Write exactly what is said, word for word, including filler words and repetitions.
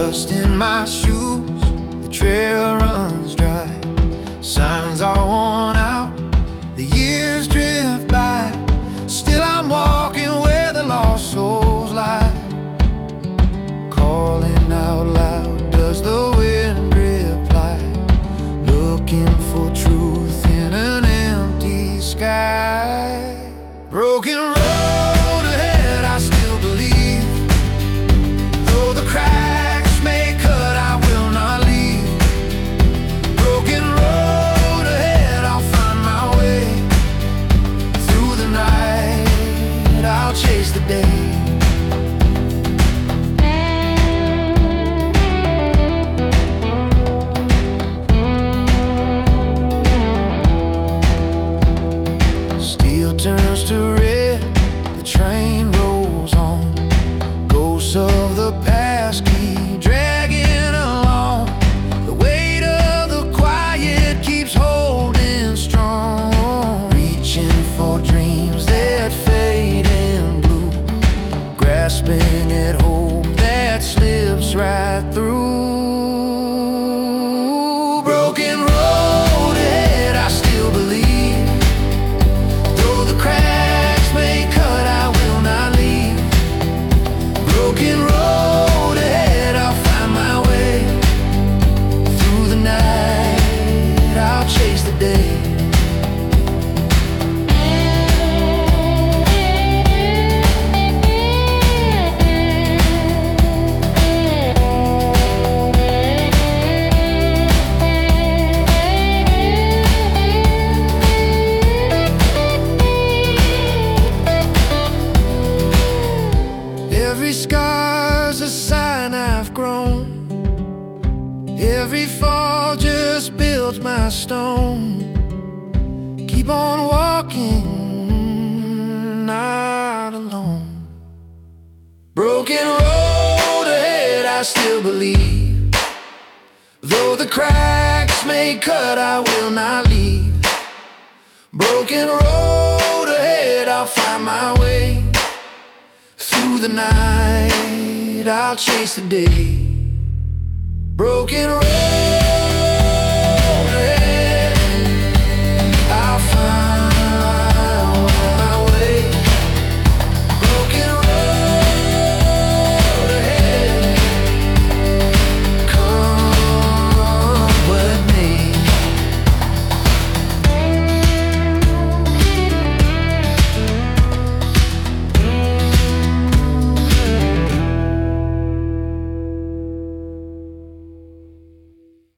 dust in my shoes, the trail runs dry. Signs are worn out, the years drift by. Still I'm walking where the lost souls lie. Calling out loud, does the wind reply? Looking for truth in an empty sky. Broken road ahead, I still believe. Though the cracks may cut, I will not leave. Broken road ahead, I'll find my way. Through the night, I'll chase the day. Turns to red, the train rolls on. Ghosts of the past keep dragging along. The weight of the quiet keeps holding strong. Reaching for dreams that fade in blue, grasping at hope that slips right through. Broken road ahead, I still believe. Cracks may cut, I will not leave. Broken road ahead, I'll find my way. Through the night, I'll chase the day. Every scar's a sign I've grown. Every fall just builds my stone. Keep on walking, not alone. Broken road ahead, I still believe. Though the cracks may cut, I will not leave. Broken road ahead, I'll find my way. Through the night, I'll chase the day. Broken road.